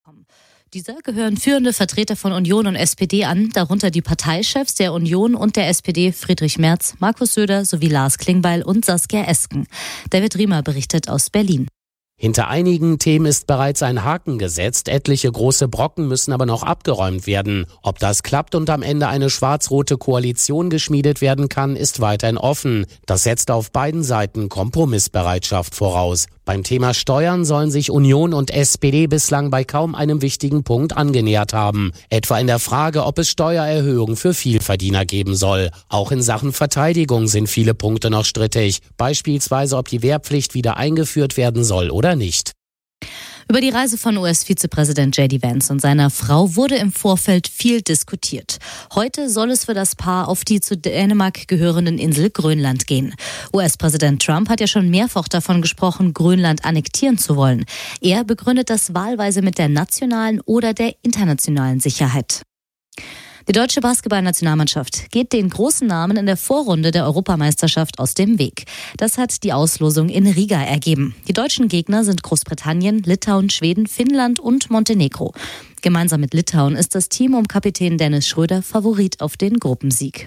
Dieser gehören führende Vertreter von Union und SPD an, darunter die Parteichefs der Union und der SPD Friedrich Merz, Markus Söder sowie Lars Klingbeil und Saskia Esken. David Riemer berichtet aus Berlin. Hinter einigen Themen ist bereits ein Haken gesetzt, etliche große Brocken müssen aber noch abgeräumt werden. Ob das klappt und am Ende eine schwarz-rote Koalition geschmiedet werden kann, ist weiterhin offen. Das setzt auf beiden Seiten Kompromissbereitschaft voraus. Beim Thema Steuern sollen sich Union und SPD bislang bei kaum einem wichtigen Punkt angenähert haben. Etwa in der Frage, ob es Steuererhöhungen für Vielverdiener geben soll. Auch in Sachen Verteidigung sind viele Punkte noch strittig. Beispielsweise, ob die Wehrpflicht wieder eingeführt werden soll oder nicht. Über die Reise von US-Vizepräsident J.D. Vance und seiner Frau wurde im Vorfeld viel diskutiert. Heute soll es für das Paar auf die zu Dänemark gehörenden Insel Grönland gehen. US-Präsident Trump hat ja schon mehrfach davon gesprochen, Grönland annektieren zu wollen. Er begründet das wahlweise mit der nationalen oder der internationalen Sicherheit. Die deutsche Basketballnationalmannschaft geht den großen Namen in der Vorrunde der Europameisterschaft aus dem Weg. Das hat die Auslosung in Riga ergeben. Die deutschen Gegner sind Großbritannien, Litauen, Schweden, Finnland und Montenegro. Gemeinsam mit Litauen ist das Team um Kapitän Dennis Schröder Favorit auf den Gruppensieg.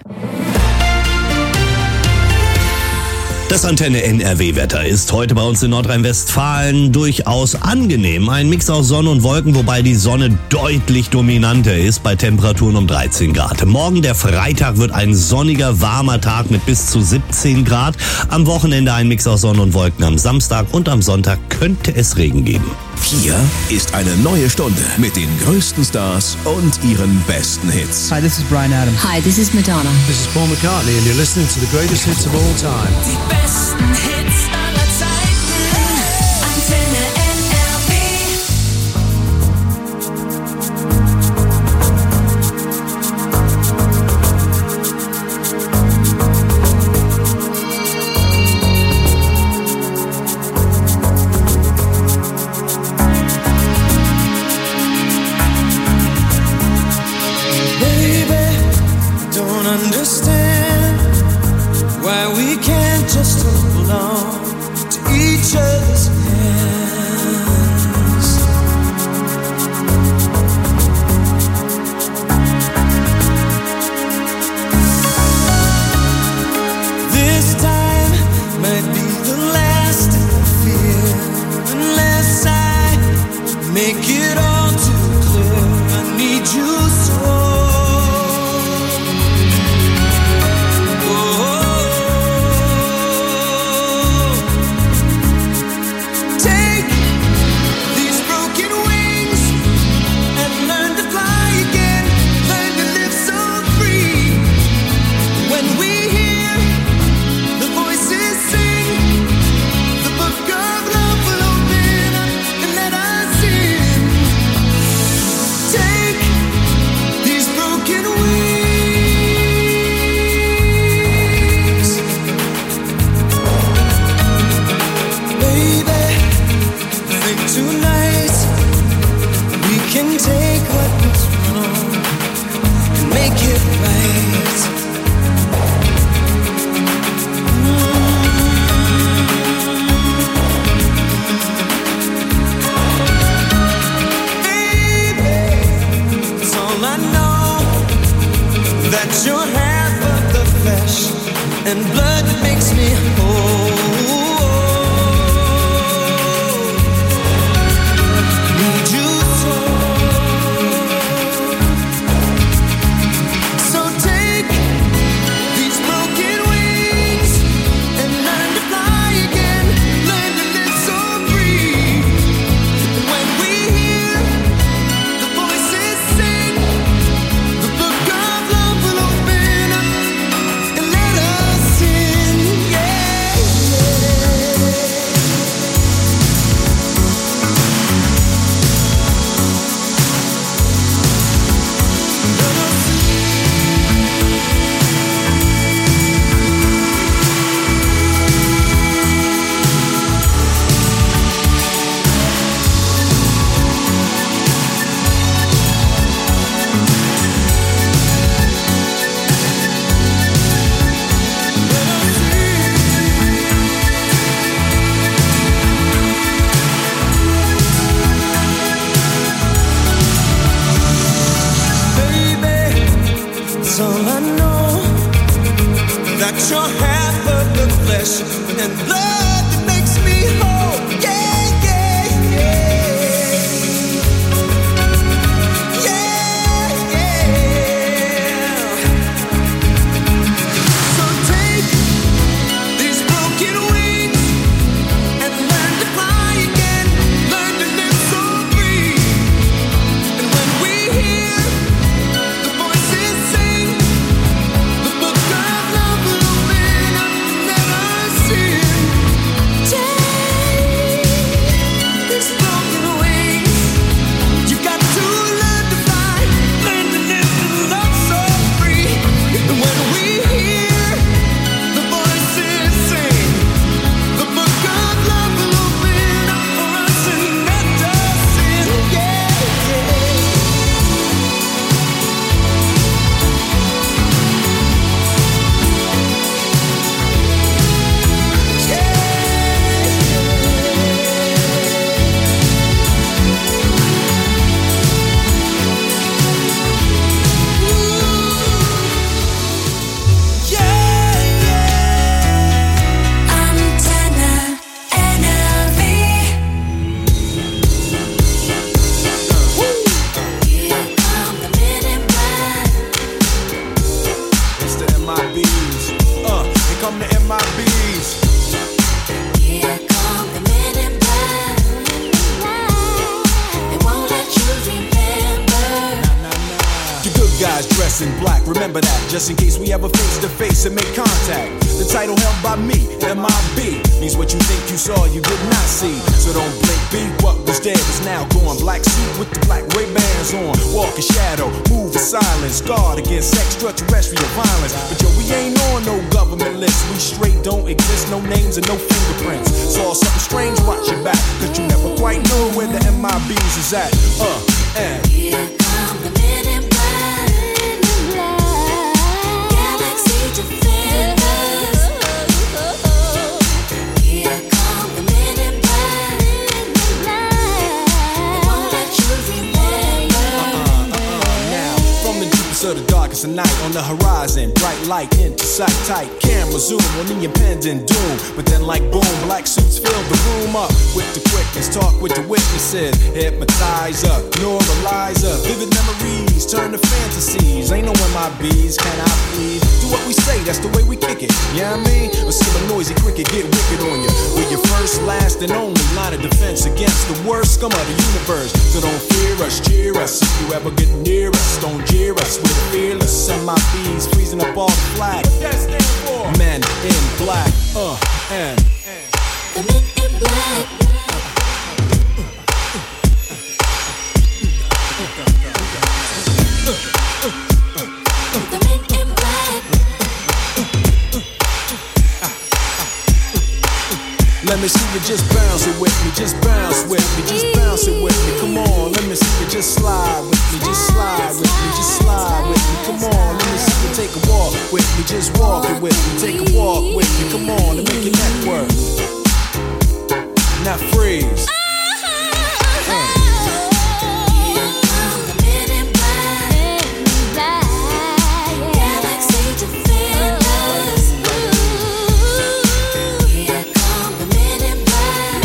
Das Antenne NRW-Wetter ist heute bei uns in Nordrhein-Westfalen durchaus angenehm. Ein Mix aus Sonne und Wolken, wobei die Sonne deutlich dominanter ist bei Temperaturen um 13 Grad. Morgen, der Freitag, wird ein sonniger, warmer Tag mit bis zu 17 Grad. Am Wochenende ein Mix aus Sonne und Wolken. Am Samstag und am Sonntag könnte es Regen geben. Hier ist eine neue Stunde mit den größten Stars und ihren besten Hits. Hi, this is Bryan Adams. Hi, this is Madonna. This is Paul McCartney and you're listening to the greatest hits of all time. Die besten Hits aller Zeiten. Antenne NRW. Understand why we can't just hold on to each other's hands. This time might be the last I fear, unless I make it all too clear. I need you so. And blood that makes me whole. Need you so take these broken wings and learn to fly again. Learn to live so free. When we hear the voices sing, the book of love will open up and let us sing. your half of the flesh and blood that makes me whole. Yeah, yeah, yeah. Yeah, yeah. So take these broken wings and learn to fly again. Learn to live so free. And when we hear the voices sing, the book of love will open up and let us in. Take these broken wings. You got to learn to fly, learn to live and love so free. And when we hear the voices sing, the book of love will open up for us and let us in. Yeah, Antenna NRV. Here come the men in black. It's the MIBs. Here come the MIBs. Here come the men in black. They won't let you remember. You good guys dress in black, remember that, just in case we ever face to face and make contact. The title held by me, MIB, means what you think you saw, you did not see. So don't blink, be what was dead is now gone. Black suit with the black Ray-Bans on. Walk in shadow, move in silence, guard against extraterrestrial violence. But yo, we ain't on no government list. We straight don't exist, no names and no fingerprints. Saw something strange, watch your back, cause you never quite know where the MIBs is at. And Here come the men in black. Galaxy defenders. Here come the men in black. They won't let you remember. now, from the deepest of the darkest of night, on the horizon, bright light into sight, tight camera zoom on the impending doom. But then like boom, black suits fill the room up with the quickness, talk with the witnesses, hypnotizer, neuralizer, vivid memories turn to fantasies. Ain't no MIBs, can I please? Do what we say, that's the way we kick it. Yeah, I mean, or see a noisy cricket get wicked on you. We're your first, last, and only line of defense against the worst scum of the universe. So don't fear us, cheer us. If you ever get near us, don't jeer us. We're fearless. MIBs freezing up all the flag. What that stand for? Men in black. And The men in black. The men in black. let me see you just bounce it with me, just bounce with me, just bounce it with me. Come on, let me see you just slide with me, just slide with me, just slide with me. Come on, let me see you take a walk with me, just walk it with me, take a walk with me. Come on, and make your neck work. Now freeze. Here come the men in black. Galaxy defenders. Here come the men in black.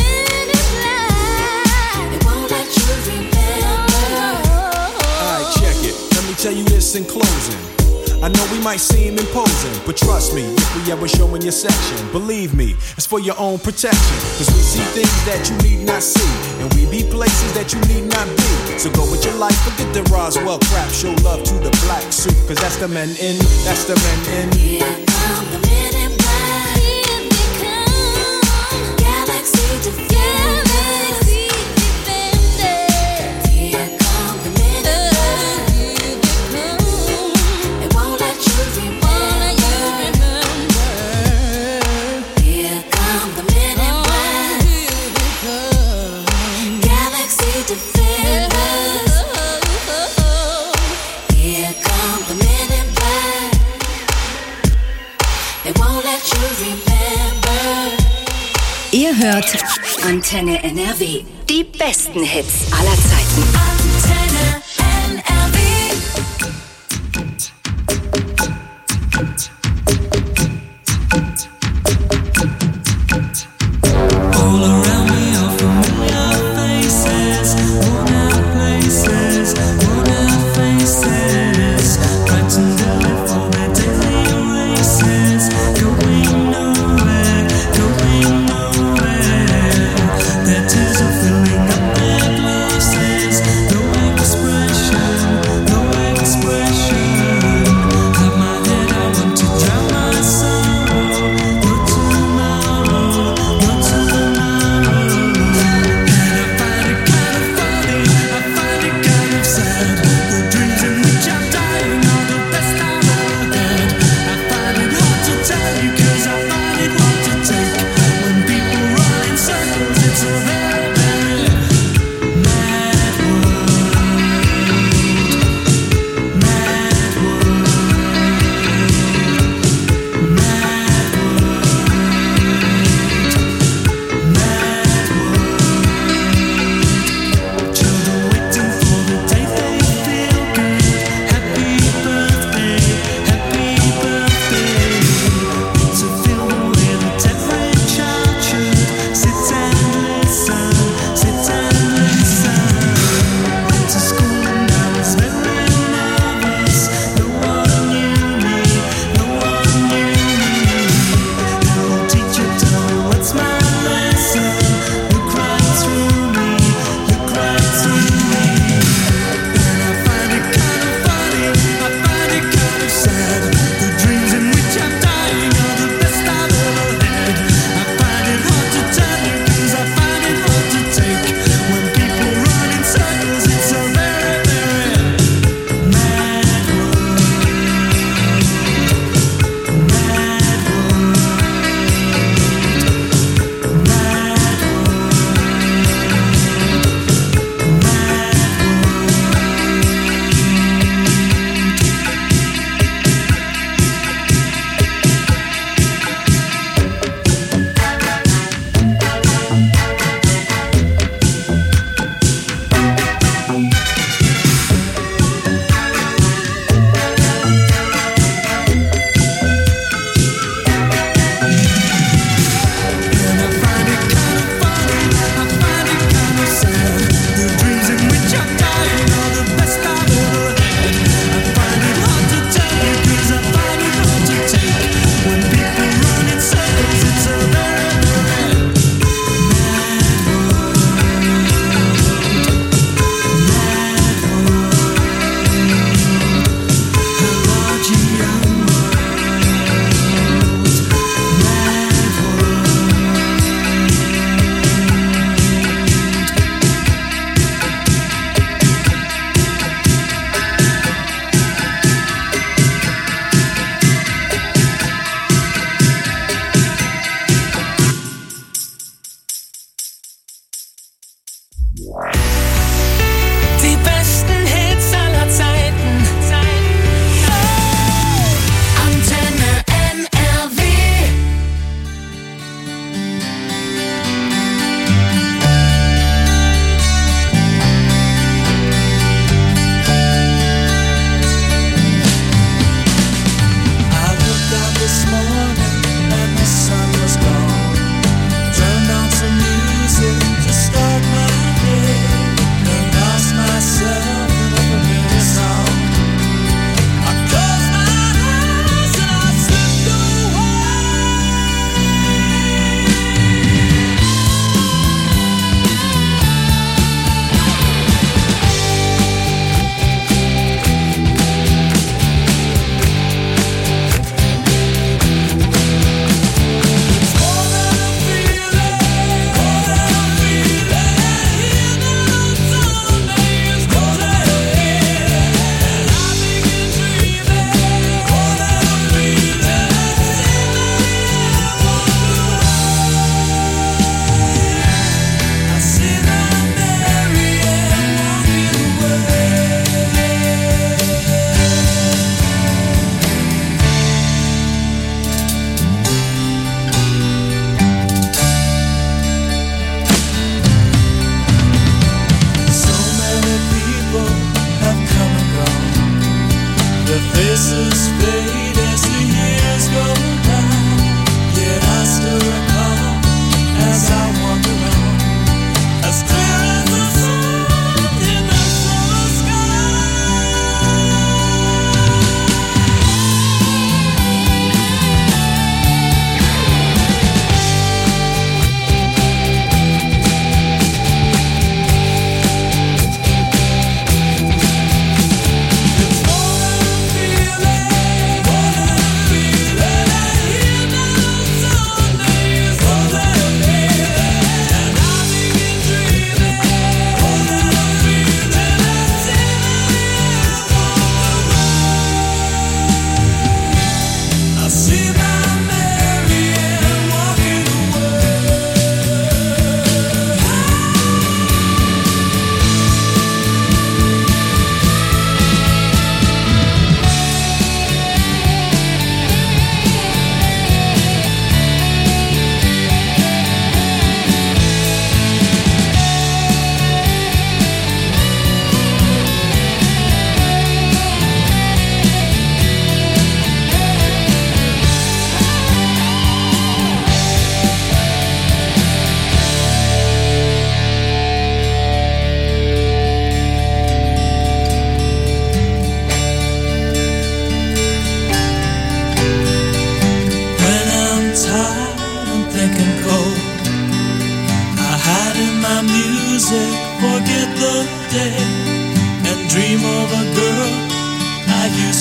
They won't let you remember. Alright, check it. Let me tell you this in closing. I know we might seem imposing, but trust me, if we ever show in your section, believe me, it's for your own protection. Cause we see things that you need not see, and we be places that you need not be. So go with your life, forget the Roswell crap, show love to the black suit, cause that's the men in, that's the men in. Here come the men in black. Here they come. Galaxy defenders. Here come the men in black. They won't let you remember. Here come the men in black. Galaxy defenders. Here come the men in black. They won't let you remember. Ihr hört Antenne NRW. Die besten Hits aller Zeiten. Antenne NRW.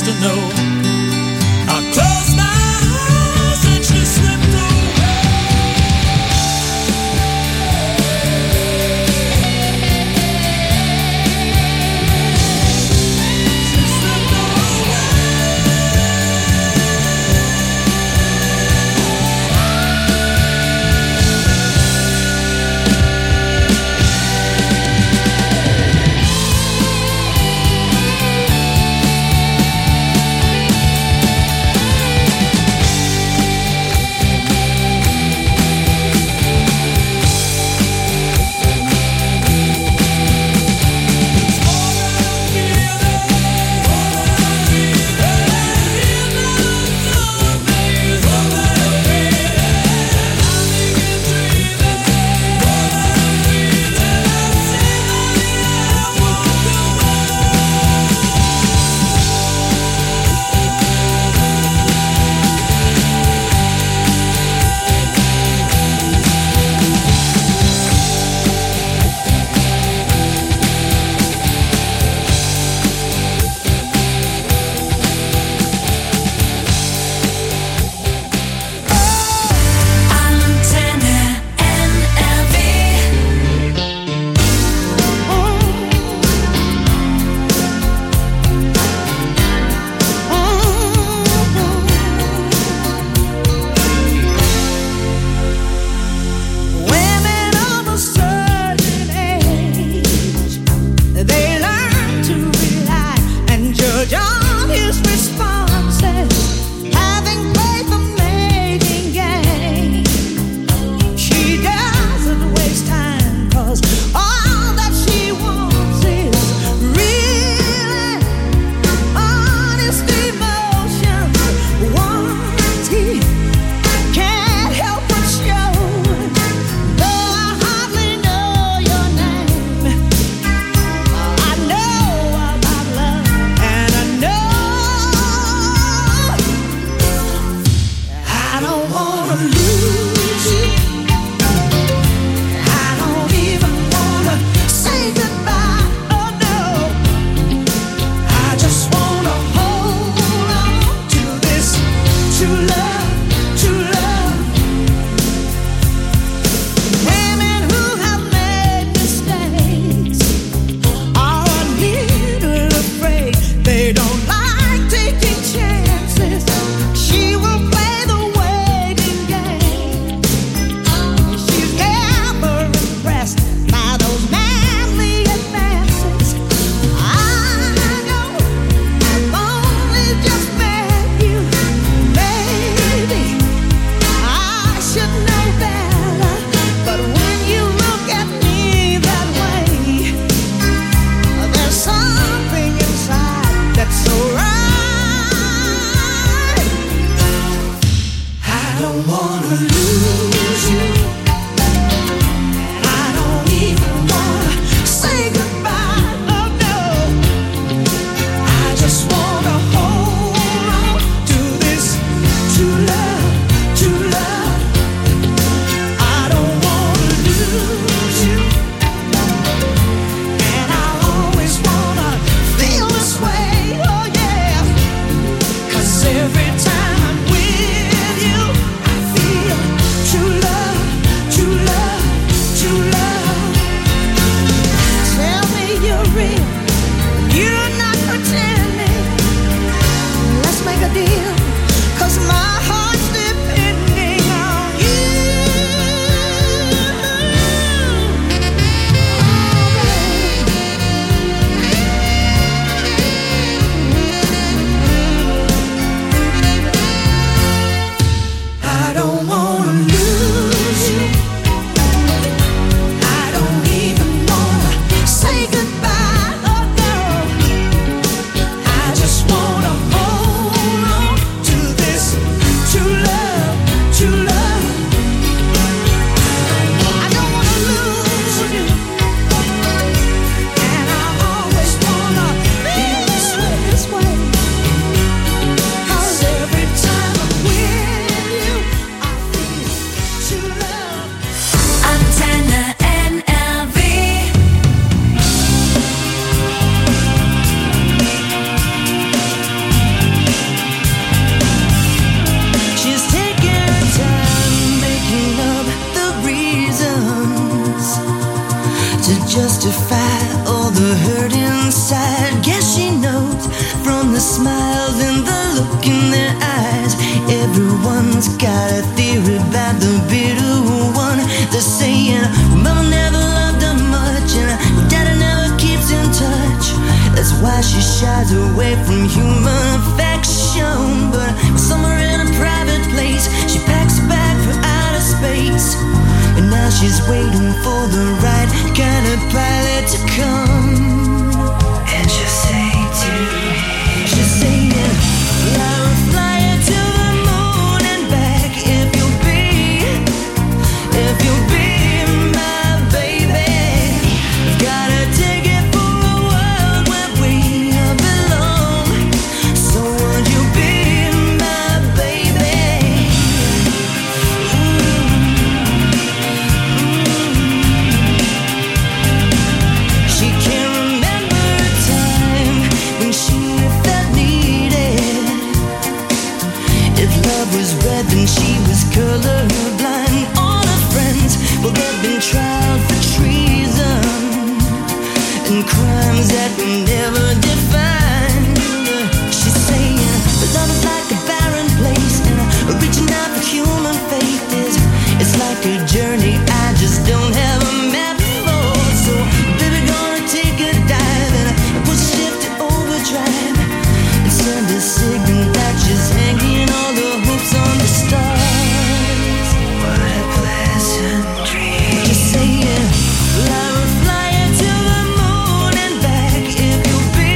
to know. I closed my eyes and she slipped away. She slipped away. the hurt inside. Guess she knows from the smiles and the look in their eyes. Everyone's got a theory about the bitter one. They're saying mama never loved her much and daddy never keeps in touch. That's why she shies away from human affection. But somewhere in a private place, she packs a bag for outer space. And now she's waiting for the right kind of pilot to come. And she'll say to me, she's saying, I'll fly you to the moon and back if you'll be my baby. Gotta take it for a world where we belong. So would you be my baby? She can't remember a time when she felt needed. If love was red, then she was colorblind. All her friends, well, they've been tried for treason and crimes that were never defined. She's saying, love is like a barren place, and reaching out for human faith it's like a journey I just don't have a map for. So, baby, gonna take a dive and put ship to overdrive and send a signal that she's hanging all the hopes on the stars. What a pleasant dream. Just saying, I will fly you to the moon and back if you'll be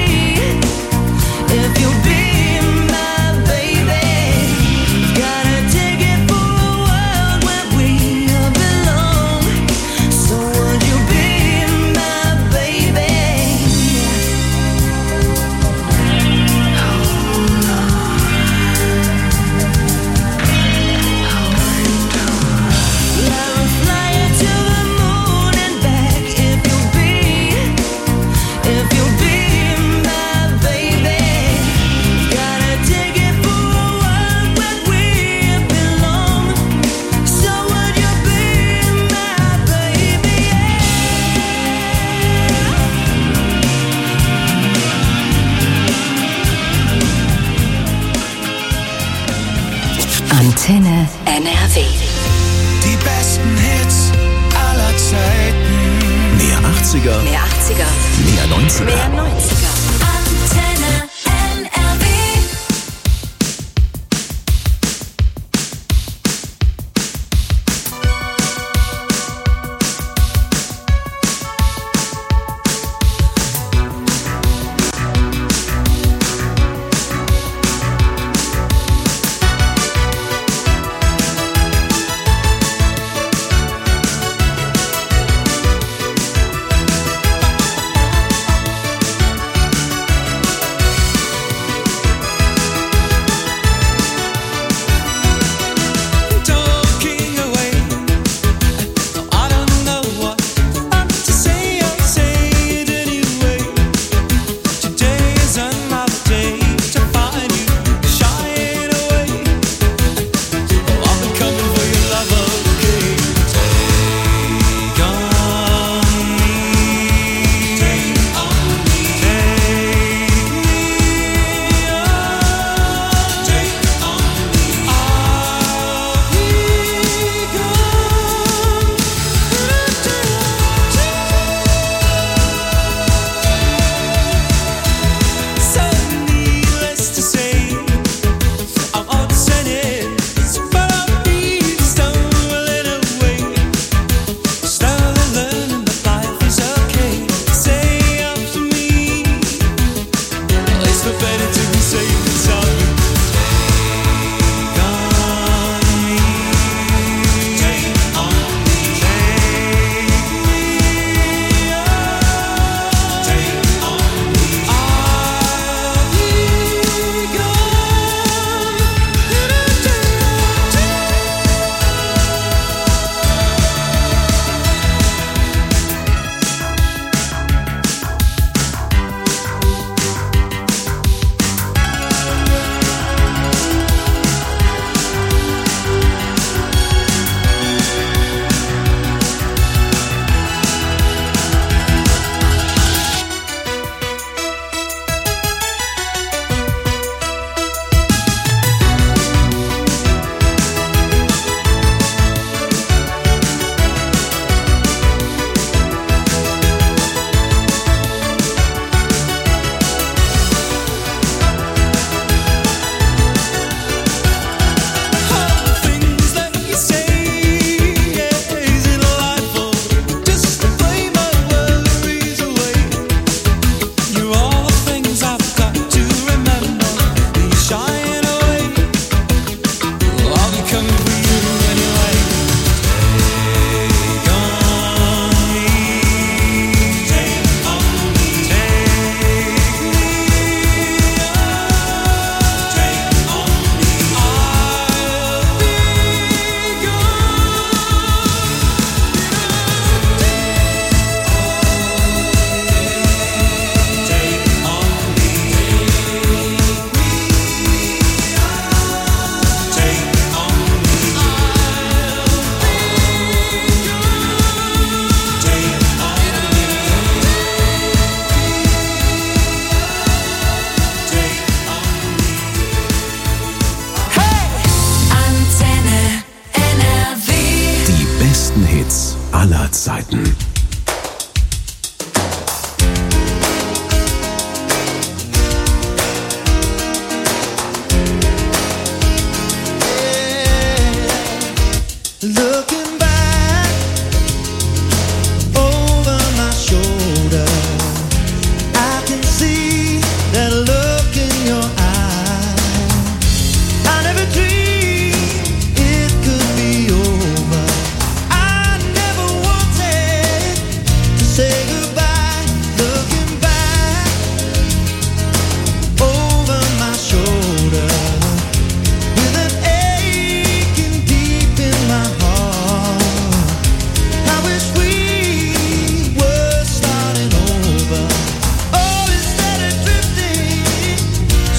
my baby. Gotta take it for a world where we belong. So would you be my baby? I will fly you to the moon and back if you'll be my baby. Gotta take it for a world where we belong. So would you be my baby? Antenne NRW. Die besten Hits aller Zeiten. Mehr 80er, Mehr 80er. mehr 90er. Mehr 90er. Antenne NRW.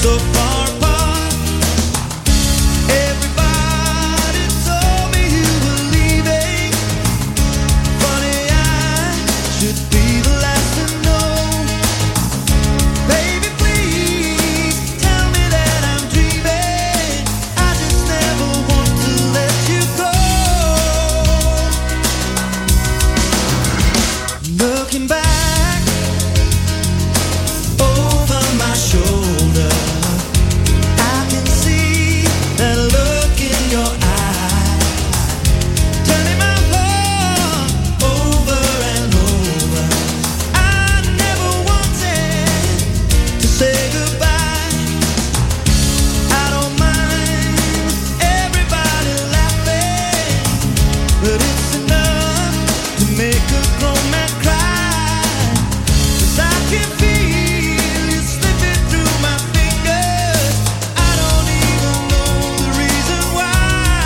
so far apart. Everybody told me you were leaving. Funny, I should be the last to know. Baby, please tell me that I'm dreaming. I just never want to let you go. Looking back over my shoulder, I can see that look in your eye, turning my heart over and over. I never wanted to say goodbye. I don't mind everybody laughing, but it's enough to make a grown man cry. 'Cause I can feel you slipping through my fingers. I don't even know the reason why.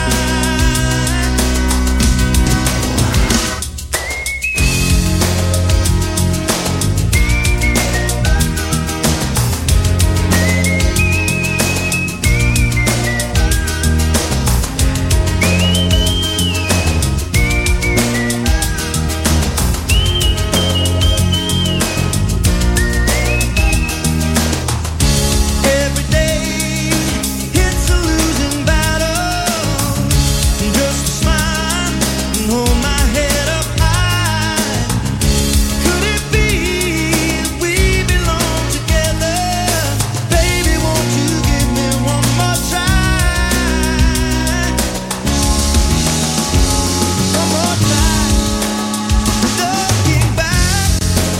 Every day it's a losing battle. Just smile and hold my head up high. Could it be we belong together? Baby, won't you give me one more try? One more try. Looking back,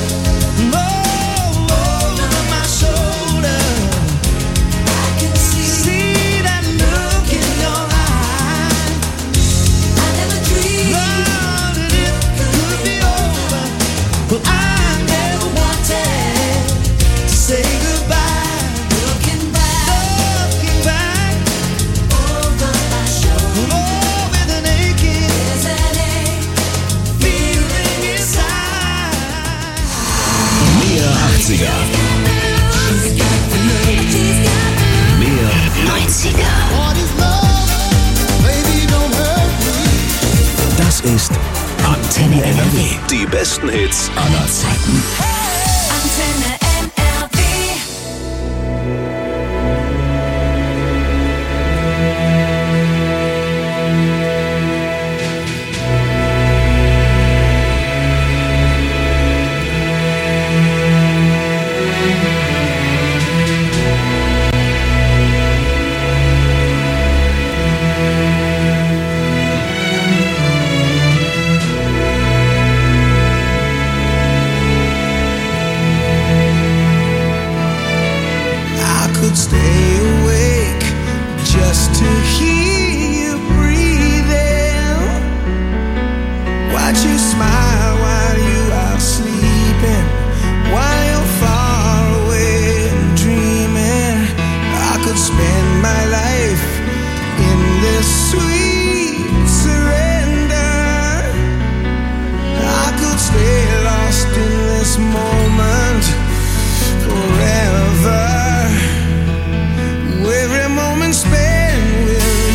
over my shoulder, I can see that look in your eye. I never dreamed that it could be over. Well, I never wanted to say goodbye. Looking back over my shoulder, with an aching, feeling inside. Mehr 80er. Mehr 90er. Das ist Antenne NRW. Die besten Hits aller Zeiten. Antenne NRW. I could stay awake just to hear you breathing. Watch you smile while you are sleeping, while you're far away and dreaming. I could spend my life in this sweet surrender. I could stay lost in this moment forever. Every moment spent with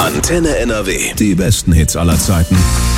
Antenne NRW. Die besten Hits aller Zeiten.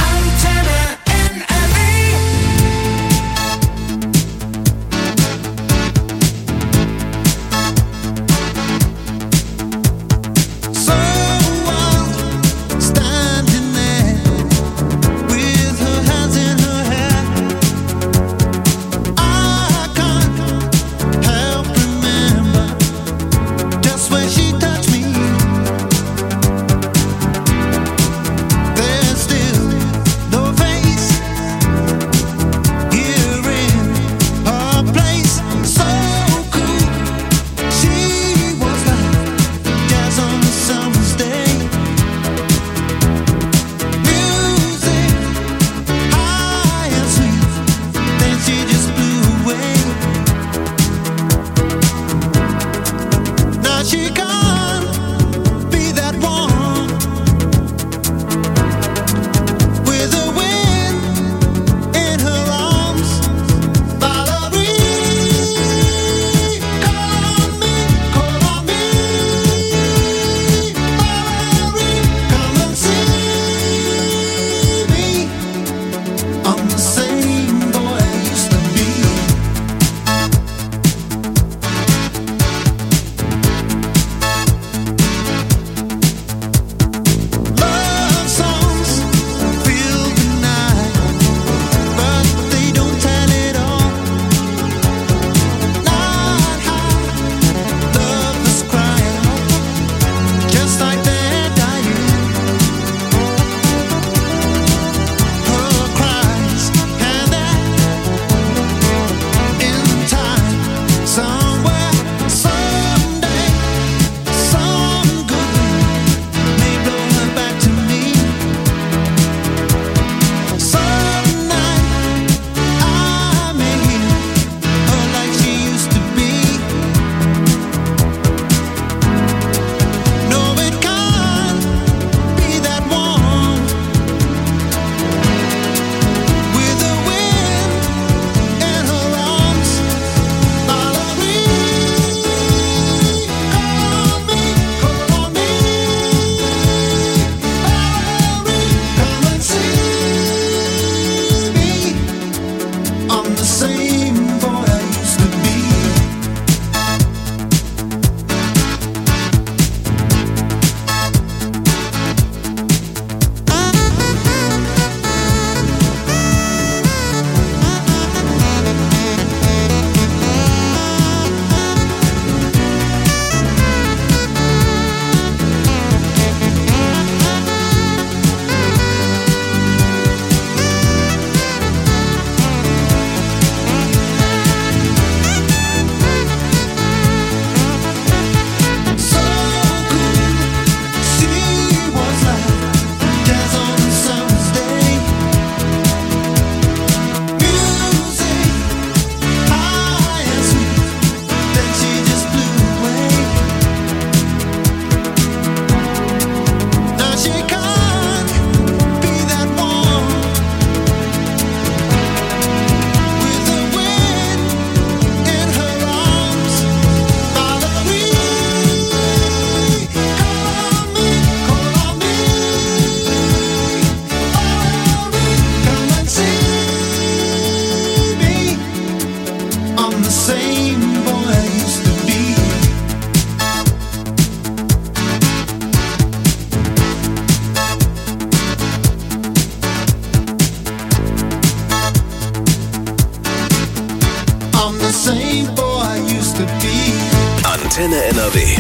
Antenne NRW.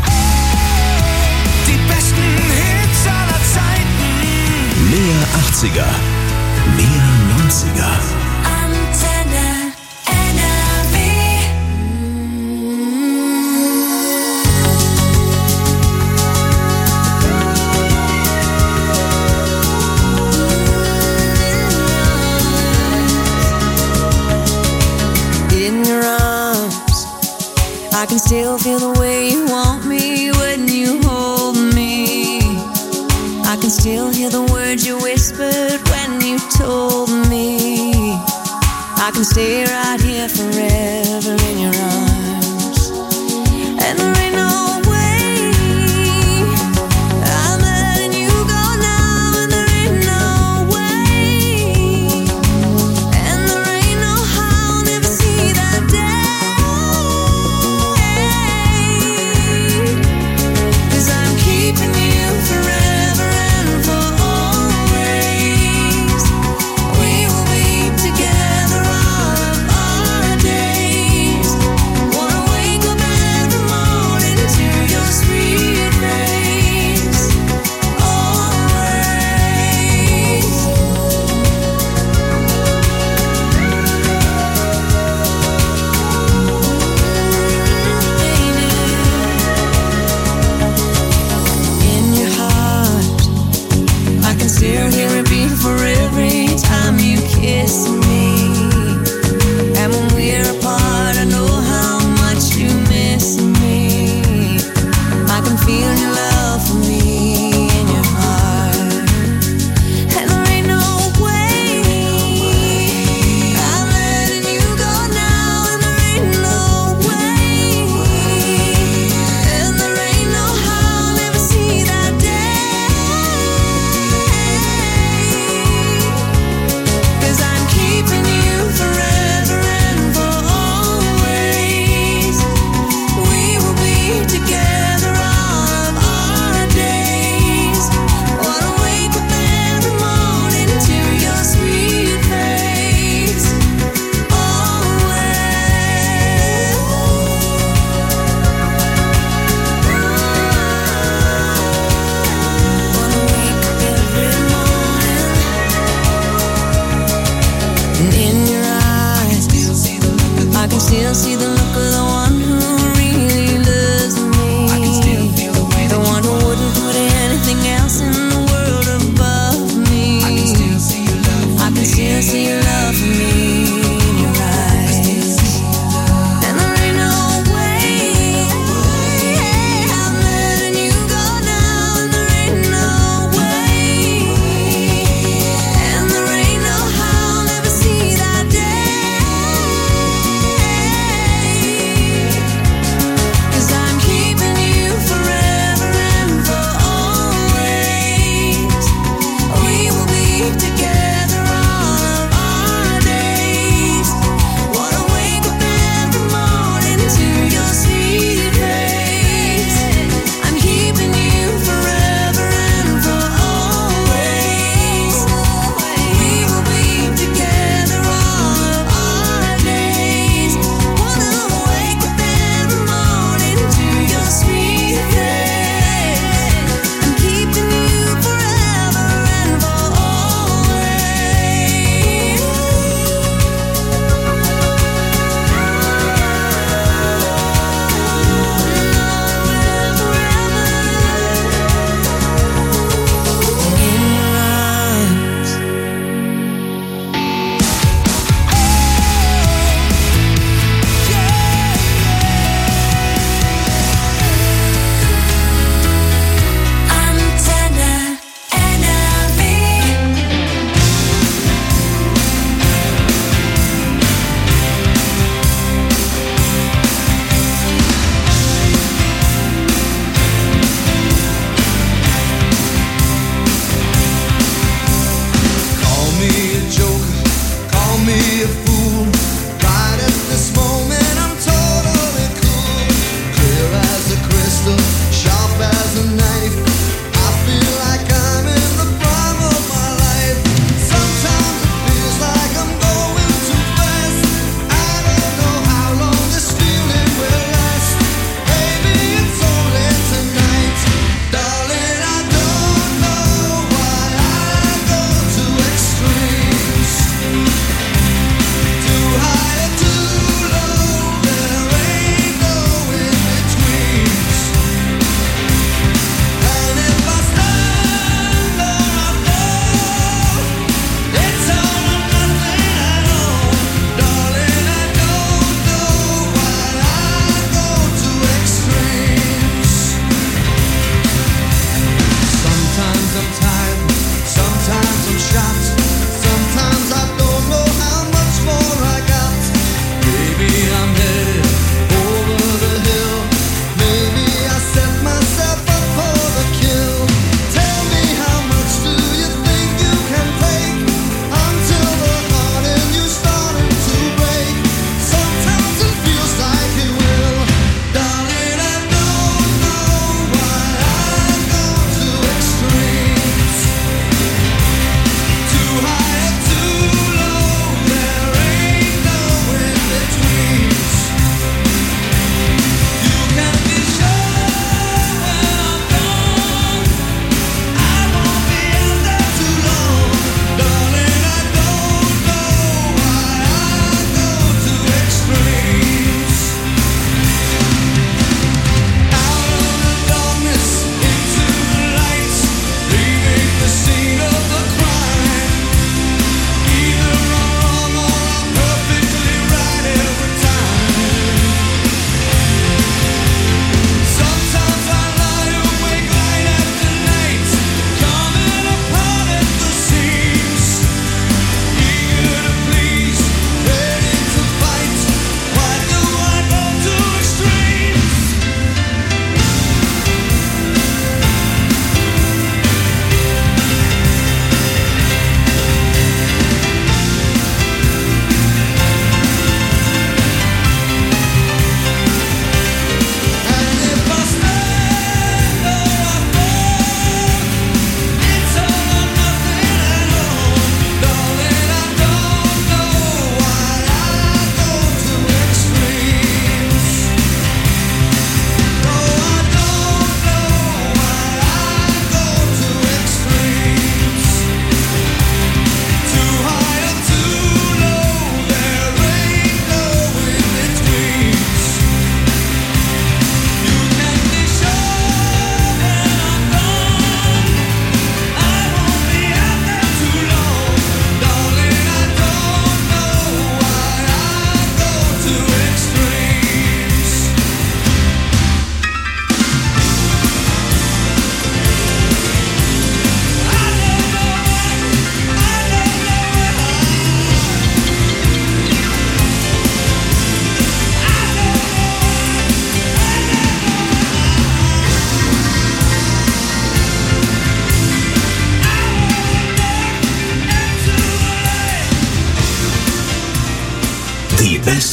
Die besten Hits aller Zeiten. Mehr 80er, mehr 90er. Antenne NRW. In your arms, I can still feel the way you want me when you hold me. I can still hear the words you whispered when you told me I can stay right here forever in your arms. And there ain't no way I'm letting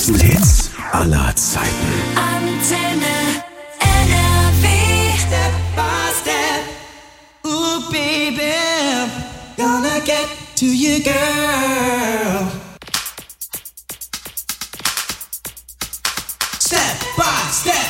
besten Hits aller Zeiten. Antenne NRW. Step by step. Ooh, baby. Gonna get to you, girl. Step by step.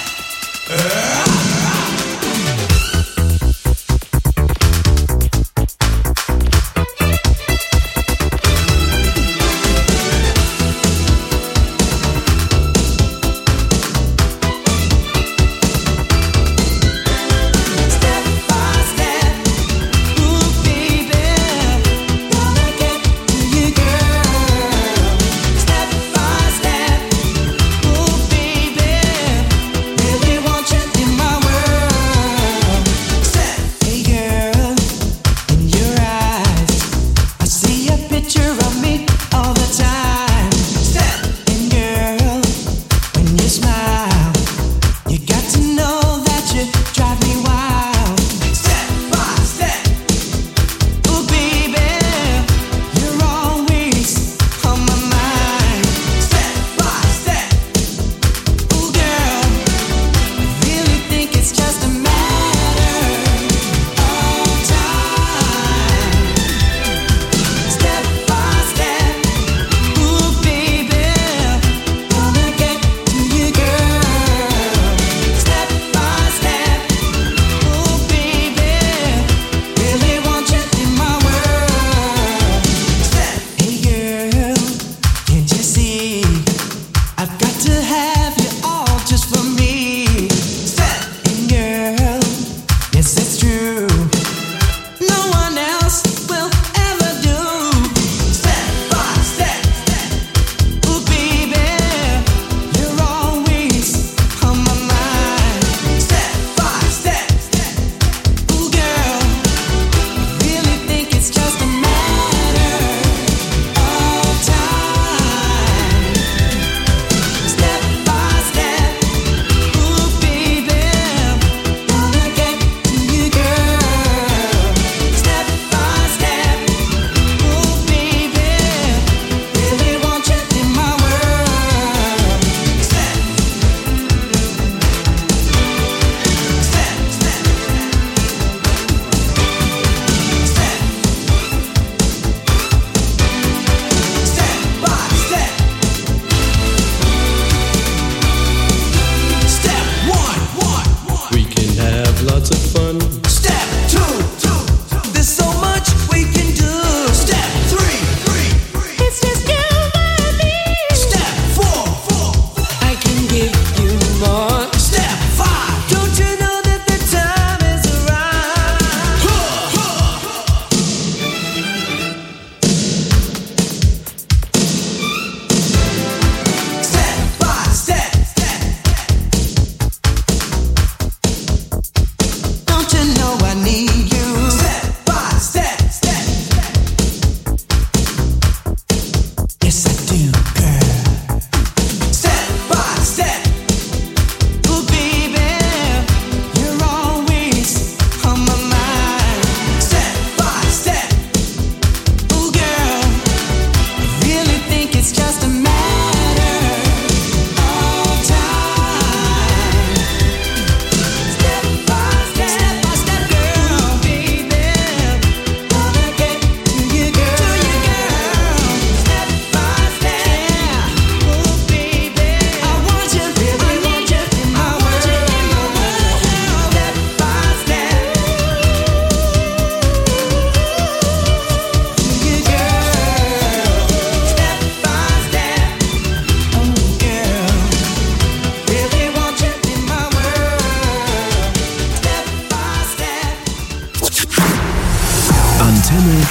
Antenne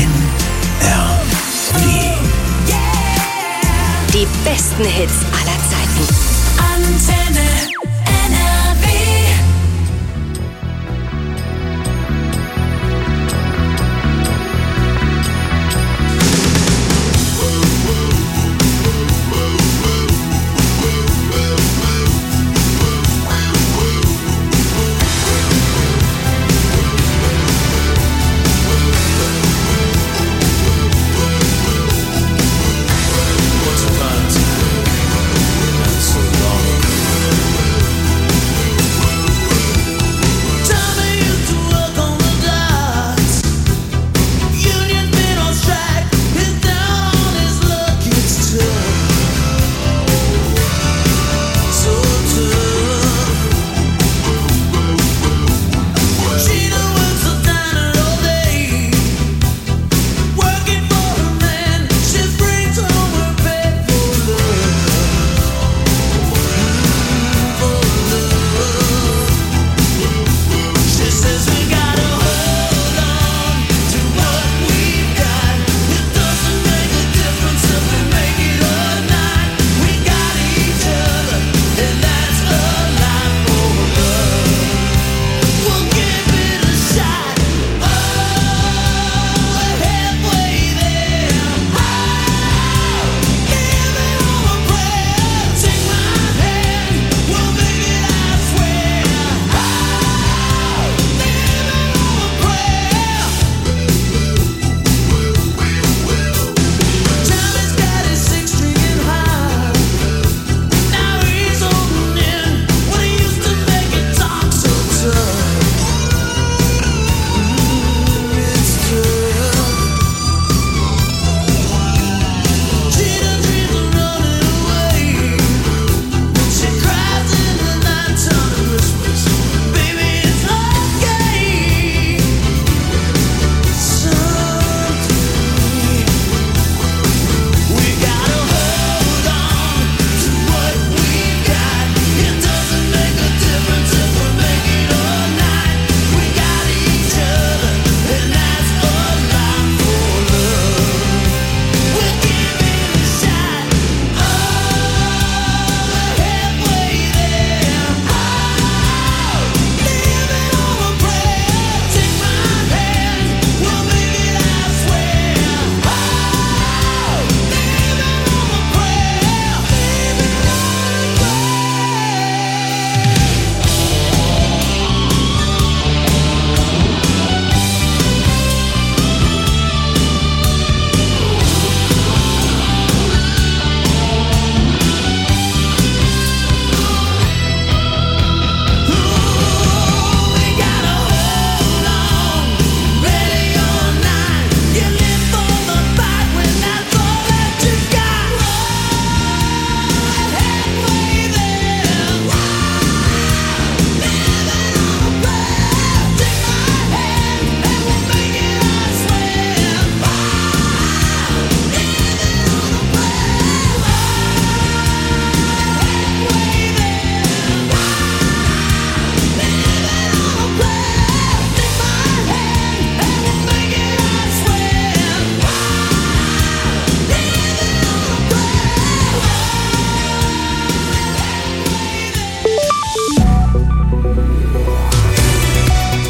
NRW. Die besten Hits aller Zeiten. Antenne